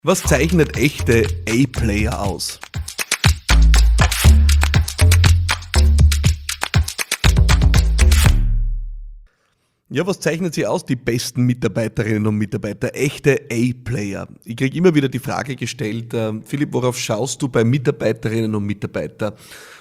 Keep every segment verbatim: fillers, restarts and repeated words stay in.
Was zeichnet echte A-Player aus? Ja, was zeichnet sie aus, die besten Mitarbeiterinnen und Mitarbeiter, echte A-Player? Ich kriege immer wieder die Frage gestellt, äh, Philipp, worauf schaust du bei Mitarbeiterinnen und Mitarbeitern?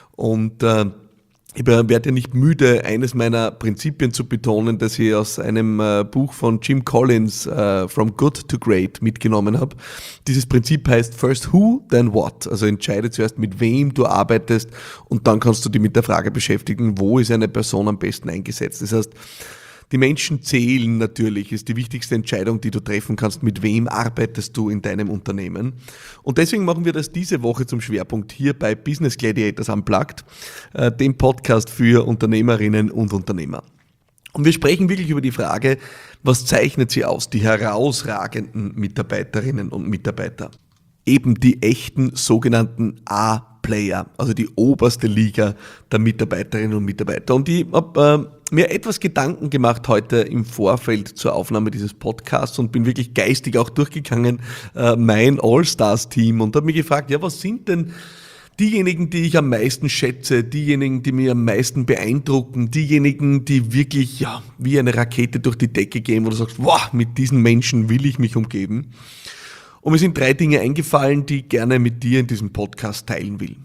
Und äh, ich werde ja nicht müde, eines meiner Prinzipien zu betonen, das ich aus einem äh, Buch von Jim Collins, äh, From Good to Great, mitgenommen habe. Dieses Prinzip heißt First Who, then What. Also entscheide zuerst, mit wem du arbeitest, und dann kannst du dich mit der Frage beschäftigen, wo ist eine Person am besten eingesetzt. Das heißt, die Menschen zählen natürlich, ist die wichtigste Entscheidung, die du treffen kannst, mit wem arbeitest du in deinem Unternehmen. Und deswegen machen wir das diese Woche zum Schwerpunkt hier bei Business Gladiators Unplugged, äh, dem Podcast für Unternehmerinnen und Unternehmer. Und wir sprechen wirklich über die Frage, was zeichnet sie aus, die herausragenden Mitarbeiterinnen und Mitarbeiter. Eben die echten sogenannten A-Player, also die oberste Liga der Mitarbeiterinnen und Mitarbeiter. Und ich habe äh, mir etwas Gedanken gemacht heute im Vorfeld zur Aufnahme dieses Podcasts und bin wirklich geistig auch durchgegangen, äh, mein All-Stars-Team, und habe mich gefragt, ja, was sind denn diejenigen, die ich am meisten schätze, diejenigen, die mir am meisten beeindrucken, diejenigen, die wirklich ja wie eine Rakete durch die Decke gehen, wo du sagst, wow, mit diesen Menschen will ich mich umgeben. Und mir sind drei Dinge eingefallen, die ich gerne mit dir in diesem Podcast teilen will.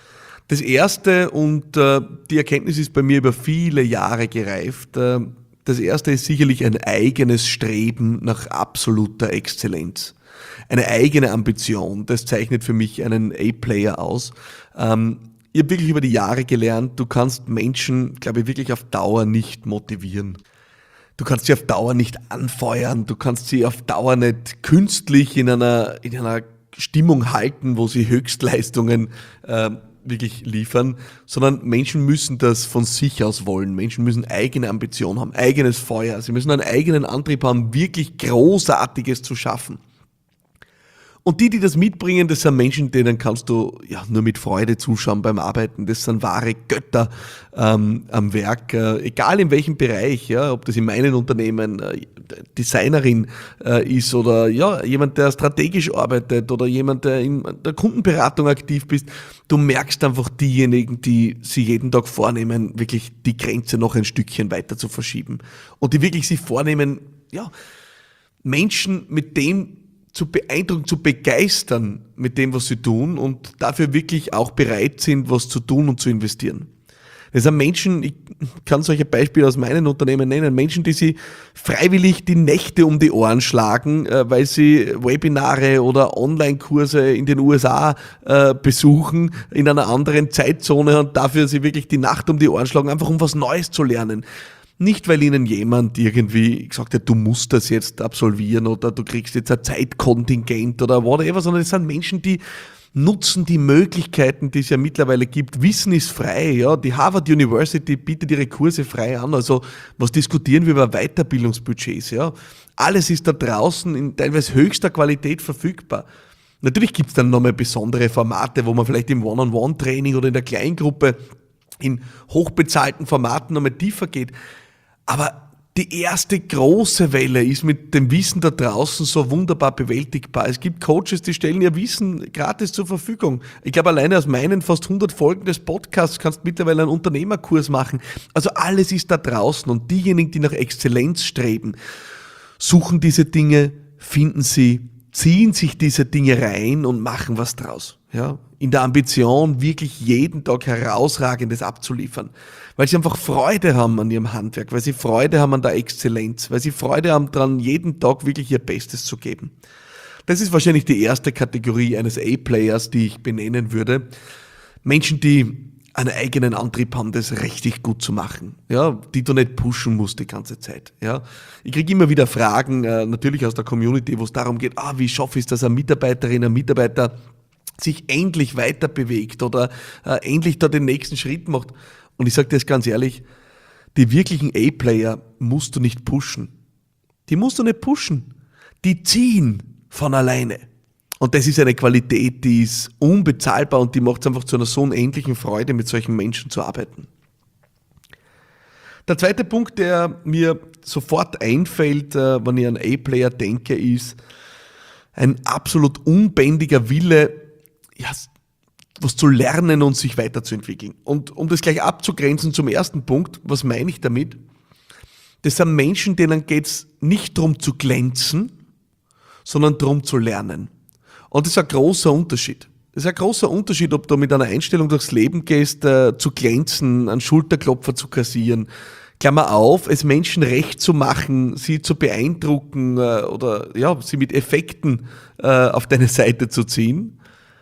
Das erste, und äh, die Erkenntnis ist bei mir über viele Jahre gereift, äh, das erste ist sicherlich ein eigenes Streben nach absoluter Exzellenz. Eine eigene Ambition, das zeichnet für mich einen A-Player aus. Ähm, ich habe wirklich über die Jahre gelernt, du kannst Menschen, glaube ich, wirklich auf Dauer nicht motivieren. Du kannst sie auf Dauer nicht anfeuern, du kannst sie auf Dauer nicht künstlich in einer, in einer Stimmung halten, wo sie Höchstleistungen äh, wirklich liefern, sondern Menschen müssen das von sich aus wollen. Menschen müssen eigene Ambitionen haben, eigenes Feuer. Sie müssen einen eigenen Antrieb haben, wirklich Großartiges zu schaffen. Und die, die das mitbringen, das sind Menschen, denen kannst du ja nur mit Freude zuschauen beim Arbeiten. Das sind wahre Götter ähm, am Werk, äh, egal in welchem Bereich, ja, ob das in meinem Unternehmen äh, Designerin äh, ist oder ja jemand, der strategisch arbeitet oder jemand, der in der Kundenberatung aktiv bist. Du merkst einfach diejenigen, die sich jeden Tag vornehmen, wirklich die Grenze noch ein Stückchen weiter zu verschieben und die wirklich sich vornehmen, ja, Menschen mit dem zu beeindrucken, zu begeistern mit dem, was sie tun, und dafür wirklich auch bereit sind, was zu tun und zu investieren. Das sind Menschen, ich kann solche Beispiele aus meinen Unternehmen nennen, Menschen, die sich freiwillig die Nächte um die Ohren schlagen, weil sie Webinare oder Online-Kurse in den U S A besuchen, in einer anderen Zeitzone, und dafür sie wirklich die Nacht um die Ohren schlagen, einfach um was Neues zu lernen. Nicht, weil ihnen jemand irgendwie gesagt hat, du musst das jetzt absolvieren oder du kriegst jetzt ein Zeitkontingent oder whatever, sondern es sind Menschen, die nutzen die Möglichkeiten, die es ja mittlerweile gibt. Wissen ist frei, ja. Die Harvard University bietet ihre Kurse frei an. Also was diskutieren wir über Weiterbildungsbudgets, ja. Alles ist da draußen in teilweise höchster Qualität verfügbar. Natürlich gibt es dann nochmal besondere Formate, wo man vielleicht im One-on-One-Training oder in der Kleingruppe in hochbezahlten Formaten nochmal tiefer geht. Aber die erste große Welle ist mit dem Wissen da draußen so wunderbar bewältigbar. Es gibt Coaches, die stellen ihr Wissen gratis zur Verfügung. Ich glaube, alleine aus meinen fast hundert Folgen des Podcasts kannst du mittlerweile einen Unternehmerkurs machen. Also alles ist da draußen, und diejenigen, die nach Exzellenz streben, suchen diese Dinge, finden sie, ziehen sich diese Dinge rein und machen was draus. Ja, in der Ambition, wirklich jeden Tag Herausragendes abzuliefern, weil sie einfach Freude haben an ihrem Handwerk, weil sie Freude haben an der Exzellenz, weil sie Freude haben daran, jeden Tag wirklich ihr Bestes zu geben. Das ist wahrscheinlich die erste Kategorie eines A-Players, die ich benennen würde. Menschen, die einen eigenen Antrieb haben, das richtig gut zu machen, ja, die du nicht pushen musst die ganze Zeit. Ja. Ich kriege immer wieder Fragen, äh, natürlich aus der Community, wo es darum geht, ah, wie schaffe ich es, dass eine Mitarbeiterin, ein Mitarbeiter sich endlich weiter bewegt oder äh, endlich da den nächsten Schritt macht. Und ich sage dir das ganz ehrlich, die wirklichen A-Player musst du nicht pushen. Die musst du nicht pushen. Die ziehen von alleine. Und das ist eine Qualität, die ist unbezahlbar, und die macht es einfach zu einer so unendlichen Freude, mit solchen Menschen zu arbeiten. Der zweite Punkt, der mir sofort einfällt, äh, wenn ich an A-Player denke, ist, ein absolut unbändiger Wille, ja, was zu lernen und sich weiterzuentwickeln. Und um das gleich abzugrenzen zum ersten Punkt, was meine ich damit? Das sind Menschen, denen geht es nicht darum zu glänzen, sondern darum zu lernen. Und das ist ein großer Unterschied. Das ist ein großer Unterschied, ob du mit einer Einstellung durchs Leben gehst, äh, zu glänzen, einen Schulterklopfer zu kassieren, Klammer auf, es Menschen recht zu machen, sie zu beeindrucken äh, oder ja, sie mit Effekten äh, auf deine Seite zu ziehen.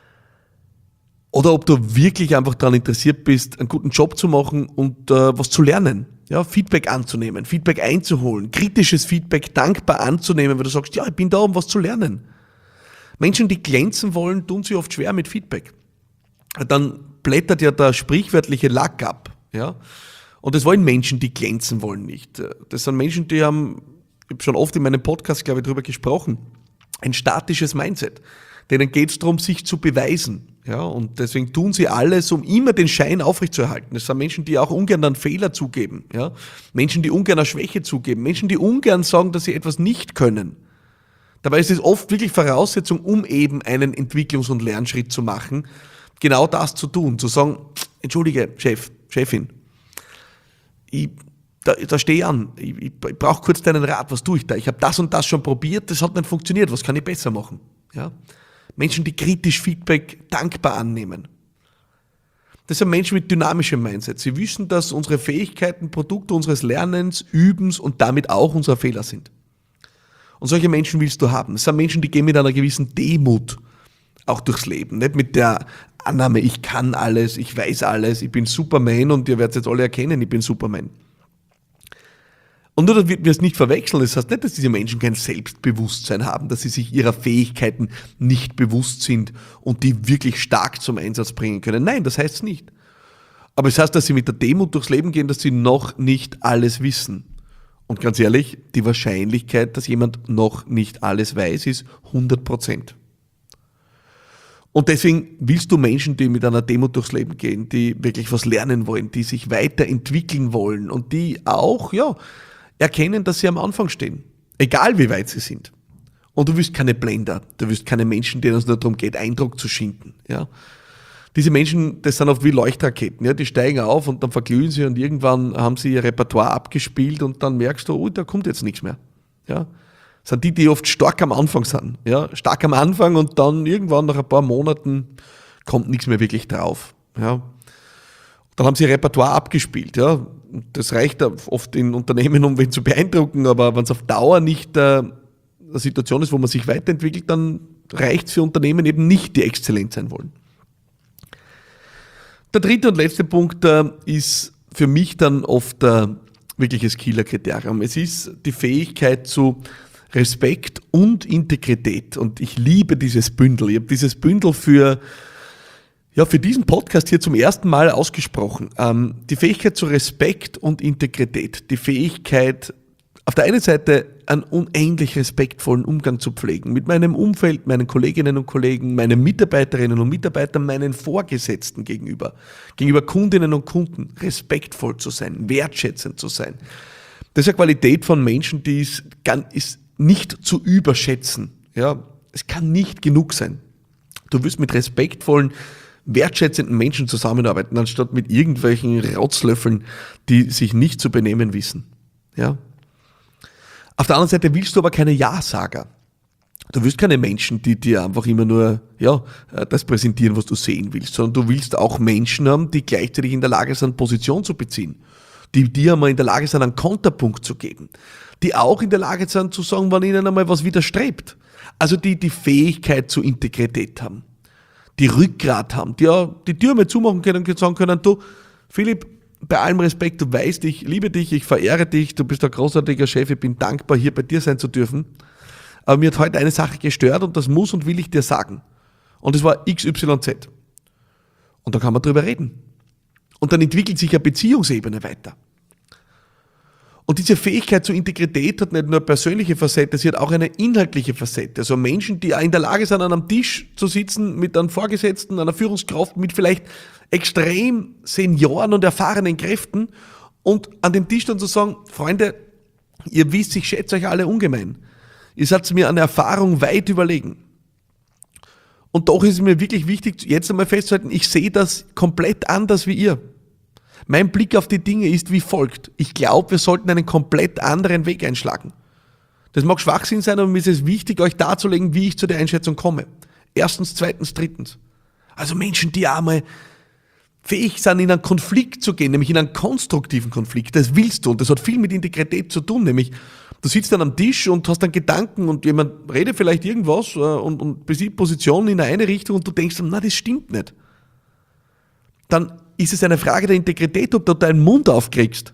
Oder ob du wirklich einfach daran interessiert bist, einen guten Job zu machen und äh, was zu lernen. Ja, Feedback anzunehmen, Feedback einzuholen, kritisches Feedback dankbar anzunehmen, weil du sagst, ja, ich bin da, um was zu lernen. Menschen, die glänzen wollen, tun sich oft schwer mit Feedback. Dann blättert ja der sprichwörtliche Lack ab. Ja? Und das wollen Menschen, die glänzen wollen, nicht. Das sind Menschen, die haben, ich habe schon oft in meinem Podcast, glaube ich, darüber gesprochen, ein statisches Mindset. Denen geht es darum, sich zu beweisen. Ja, und deswegen tun sie alles, um immer den Schein aufrechtzuerhalten. Das sind Menschen, die auch ungern einen Fehler zugeben. Ja? Menschen, die ungern eine Schwäche zugeben. Menschen, die ungern sagen, dass sie etwas nicht können. Dabei ist es oft wirklich Voraussetzung, um eben einen Entwicklungs- und Lernschritt zu machen, genau das zu tun. Zu sagen, entschuldige, Chef, Chefin, ich, da, da stehe ich an, ich, ich, ich brauche kurz deinen Rat, was tue ich da? Ich habe das und das schon probiert, das hat nicht funktioniert, was kann ich besser machen? Ja? Menschen, die kritisch Feedback dankbar annehmen. Das sind Menschen mit dynamischem Mindset. Sie wissen, dass unsere Fähigkeiten Produkte unseres Lernens, Übens und damit auch unserer Fehler sind. Und solche Menschen willst du haben. Das sind Menschen, die gehen mit einer gewissen Demut auch durchs Leben. Nicht mit der Annahme, ich kann alles, ich weiß alles, ich bin Superman und ihr werdet jetzt alle erkennen, ich bin Superman. Und nur, dass wir es nicht verwechseln, das heißt nicht, dass diese Menschen kein Selbstbewusstsein haben, dass sie sich ihrer Fähigkeiten nicht bewusst sind und die wirklich stark zum Einsatz bringen können. Nein, das heißt es nicht. Aber es heißt, dass sie mit der Demut durchs Leben gehen, dass sie noch nicht alles wissen. Und ganz ehrlich, die Wahrscheinlichkeit, dass jemand noch nicht alles weiß, ist hundert Prozent. Und deswegen willst du Menschen, die mit einer Demut durchs Leben gehen, die wirklich was lernen wollen, die sich weiterentwickeln wollen und die auch, ja, erkennen, dass sie am Anfang stehen. Egal wie weit sie sind. Und du willst keine Blender, du willst keine Menschen, denen es nur darum geht, Eindruck zu schinden. Ja? Diese Menschen, das sind oft wie Leuchtraketen. Ja? Die steigen auf und dann verglühen sie und irgendwann haben sie ihr Repertoire abgespielt und dann merkst du, oh, da kommt jetzt nichts mehr. Ja? Das sind die, die oft stark am Anfang sind. Ja? Stark am Anfang und dann irgendwann nach ein paar Monaten kommt nichts mehr wirklich drauf. Ja? Dann haben sie ihr Repertoire abgespielt. Ja? Das reicht oft in Unternehmen, um wen zu beeindrucken, aber wenn es auf Dauer nicht äh, eine Situation ist, wo man sich weiterentwickelt, dann reicht es für Unternehmen eben nicht, die exzellent sein wollen. Der dritte und letzte Punkt äh, ist für mich dann oft äh, wirkliches Killer-Kriterium. Es ist die Fähigkeit zu Respekt und Integrität. Und ich liebe dieses Bündel. Ich habe dieses Bündel für Ja, für diesen Podcast hier zum ersten Mal ausgesprochen. Ähm, die Fähigkeit zu Respekt und Integrität. Die Fähigkeit, auf der einen Seite einen unendlich respektvollen Umgang zu pflegen. Mit meinem Umfeld, meinen Kolleginnen und Kollegen, meinen Mitarbeiterinnen und Mitarbeitern, meinen Vorgesetzten gegenüber. Gegenüber Kundinnen und Kunden. Respektvoll zu sein, wertschätzend zu sein. Das ist eine Qualität von Menschen, die ist, ist nicht zu überschätzen. Ja, es kann nicht genug sein. Du wirst mit respektvollen wertschätzenden Menschen zusammenarbeiten, anstatt mit irgendwelchen Rotzlöffeln, die sich nicht zu benehmen wissen. Ja? Auf der anderen Seite willst du aber keine Ja-Sager. Du willst keine Menschen, die dir einfach immer nur ja, das präsentieren, was du sehen willst, sondern du willst auch Menschen haben, die gleichzeitig in der Lage sind, Position zu beziehen, die dir einmal in der Lage sind, einen Konterpunkt zu geben, die auch in der Lage sind, zu sagen, wann ihnen einmal was widerstrebt. Also die die Fähigkeit zur Integrität haben. Die Rückgrat haben, die ja die Tür mal zumachen können und sagen können, du, Philipp, bei allem Respekt, du weißt, ich liebe dich, ich verehre dich, du bist ein großartiger Chef, ich bin dankbar, hier bei dir sein zu dürfen. Aber mir hat heute eine Sache gestört und das muss und will ich dir sagen. Und das war X Y Z. Und da kann man drüber reden. Und dann entwickelt sich eine Beziehungsebene weiter. Und diese Fähigkeit zur Integrität hat nicht nur eine persönliche Facette, sie hat auch eine inhaltliche Facette. Also Menschen, die auch in der Lage sind, an einem Tisch zu sitzen mit einem Vorgesetzten, einer Führungskraft, mit vielleicht extrem Senioren und erfahrenen Kräften und an dem Tisch dann zu sagen, Freunde, ihr wisst, ich schätze euch alle ungemein. Ihr seid mir an Erfahrung weit überlegen. Und doch ist es mir wirklich wichtig, jetzt einmal festzuhalten, ich sehe das komplett anders wie ihr. Mein Blick auf die Dinge ist wie folgt. Ich glaube, wir sollten einen komplett anderen Weg einschlagen. Das mag Schwachsinn sein, aber mir ist es wichtig, euch darzulegen, wie ich zu der Einschätzung komme. Erstens, zweitens, drittens. Also Menschen, die einmal fähig sind, in einen Konflikt zu gehen, nämlich in einen konstruktiven Konflikt. Das willst du und das hat viel mit Integrität zu tun, nämlich du sitzt dann am Tisch und hast dann Gedanken und jemand redet vielleicht irgendwas und, und besieht Positionen in eine Richtung und du denkst, na, das stimmt nicht. Dann ist es eine Frage der Integrität, ob du deinen Mund aufkriegst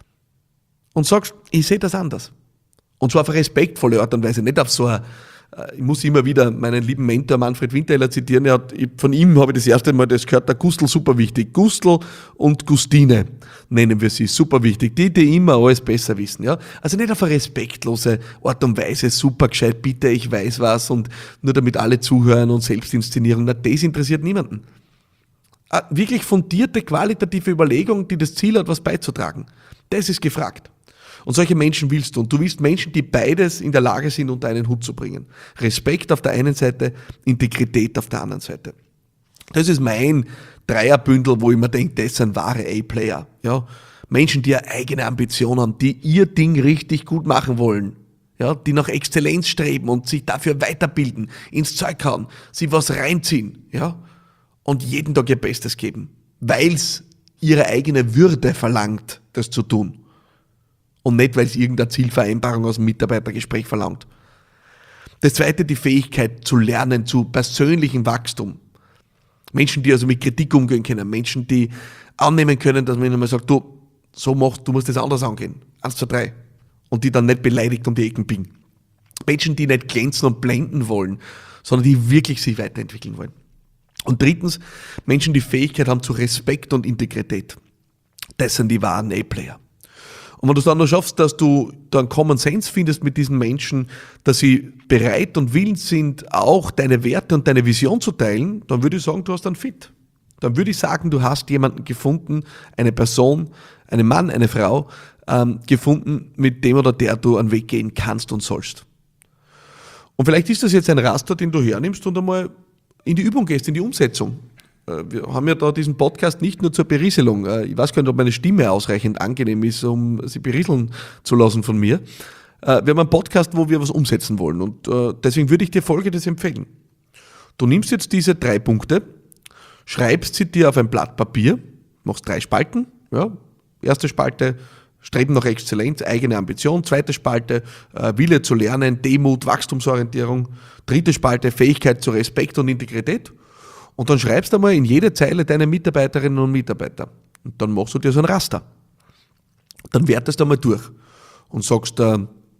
und sagst, ich sehe das anders. Und zwar auf eine respektvolle Art und Weise, nicht auf so eine, ich muss immer wieder meinen lieben Mentor Manfred Winterheller zitieren, er hat, von ihm habe ich das erste Mal das gehört, der Gustl, super wichtig. Gustl und Gustine nennen wir sie, super wichtig. Die, die immer alles besser wissen. Ja? Also nicht auf eine respektlose Art und Weise, super gescheit, bitte, ich weiß was und nur damit alle zuhören und Selbstinszenierung. Na, das interessiert niemanden. Eine wirklich fundierte, qualitative Überlegung, die das Ziel hat, was beizutragen. Das ist gefragt. Und solche Menschen willst du. Und du willst Menschen, die beides in der Lage sind, unter einen Hut zu bringen. Respekt auf der einen Seite, Integrität auf der anderen Seite. Das ist mein Dreierbündel, wo ich mir denke, das sind wahre A-Player. Ja? Menschen, die eine eigene Ambition haben, die ihr Ding richtig gut machen wollen. Ja? Die nach Exzellenz streben und sich dafür weiterbilden, ins Zeug hauen, sie was reinziehen. Ja? Und jeden Tag ihr Bestes geben. Weil es ihre eigene Würde verlangt, das zu tun. Und nicht, weil es irgendeine Zielvereinbarung aus dem Mitarbeitergespräch verlangt. Das zweite, die Fähigkeit zu lernen, zu persönlichem Wachstum. Menschen, die also mit Kritik umgehen können. Menschen, die annehmen können, dass man ihnen mal sagt, du, so machst, du musst das anders angehen. Eins, zwei, drei. Und die dann nicht beleidigt um die Ecken biegen. Menschen, die nicht glänzen und blenden wollen, sondern die wirklich sich weiterentwickeln wollen. Und drittens, Menschen, die Fähigkeit haben zu Respekt und Integrität. Das sind die wahren A-Player. Und wenn du es dann noch schaffst, dass du dann Common Sense findest mit diesen Menschen, dass sie bereit und willens sind, auch deine Werte und deine Vision zu teilen, dann würde ich sagen, du hast einen Fit. Dann würde ich sagen, du hast jemanden gefunden, eine Person, einen Mann, eine Frau, ähm, gefunden, mit dem oder der du einen Weg gehen kannst und sollst. Und vielleicht ist das jetzt ein Raster, den du hernimmst und einmal in die Übung gehst, in die Umsetzung. Wir haben ja da diesen Podcast nicht nur zur Berieselung. Ich weiß gar nicht, ob meine Stimme ausreichend angenehm ist, um sie berieseln zu lassen von mir. Wir haben einen Podcast, wo wir was umsetzen wollen und deswegen würde ich dir Folgendes empfehlen. Du nimmst jetzt diese drei Punkte, schreibst sie dir auf ein Blatt Papier, machst drei Spalten. Ja. Erste Spalte, Streben nach Exzellenz, eigene Ambition. Zweite Spalte, Wille zu lernen, Demut, Wachstumsorientierung. Dritte Spalte, Fähigkeit zu Respekt und Integrität. Und dann schreibst du einmal in jede Zeile deine Mitarbeiterinnen und Mitarbeiter. Und dann machst du dir so ein Raster. Dann wertest du einmal durch und sagst, äh,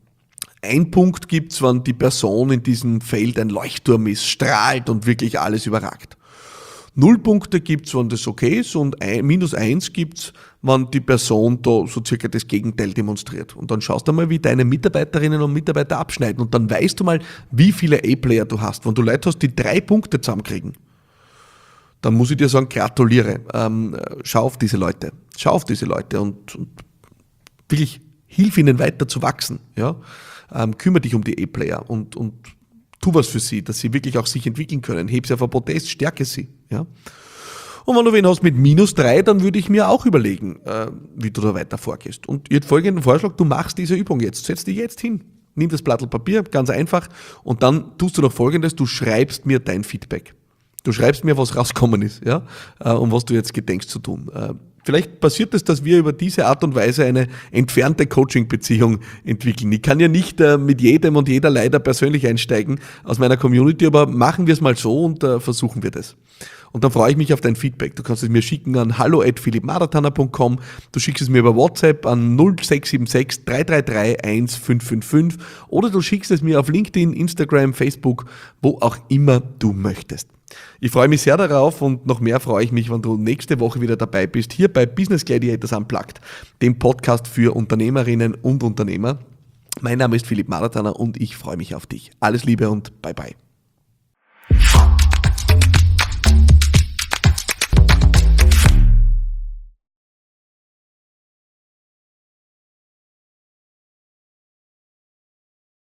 ein Punkt gibt's, wenn die Person in diesem Feld ein Leuchtturm ist, strahlt und wirklich alles überragt. Null Punkte gibt's, wenn das okay ist und ein, minus eins gibt's, wenn die Person da so circa das Gegenteil demonstriert. Und dann schaust du mal, wie deine Mitarbeiterinnen und Mitarbeiter abschneiden und dann weißt du mal, wie viele A-Player du hast. Wenn du Leute hast, die drei Punkte zusammenkriegen, dann muss ich dir sagen, gratuliere. Ähm, schau auf diese Leute. Schau auf diese Leute und, und wirklich hilf ihnen weiter zu wachsen. Ja? Ähm, kümmere dich um die A-Player und, und tu was für sie, dass sie wirklich auch sich entwickeln können. Heb sie auf ein Podest, stärke sie. Ja? Und wenn du wen hast mit minus drei, dann würde ich mir auch überlegen, äh, wie du da weiter vorgehst. Und ich hätte folgenden Vorschlag, du machst diese Übung jetzt. Setz dich jetzt hin. Nimm das Blatt Papier, ganz einfach. Und dann tust du noch Folgendes, du schreibst mir dein Feedback. Du schreibst mir, was rausgekommen ist, ja, und was du jetzt gedenkst zu tun. Vielleicht passiert es, dass wir über diese Art und Weise eine entfernte Coaching-Beziehung entwickeln. Ich kann ja nicht mit jedem und jeder leider persönlich einsteigen aus meiner Community, aber machen wir es mal so und versuchen wir das. Und dann freue ich mich auf dein Feedback. Du kannst es mir schicken an hallo at philipp maratana punkt com. Du schickst es mir über WhatsApp an null sechs sieben sechs drei drei drei eins fünf fünf fünf oder du schickst es mir auf LinkedIn, Instagram, Facebook, wo auch immer du möchtest. Ich freue mich sehr darauf und noch mehr freue ich mich, wenn du nächste Woche wieder dabei bist, hier bei Business Gladiators Unplugged, dem Podcast für Unternehmerinnen und Unternehmer. Mein Name ist Philipp Maratana und ich freue mich auf dich. Alles Liebe und bye bye.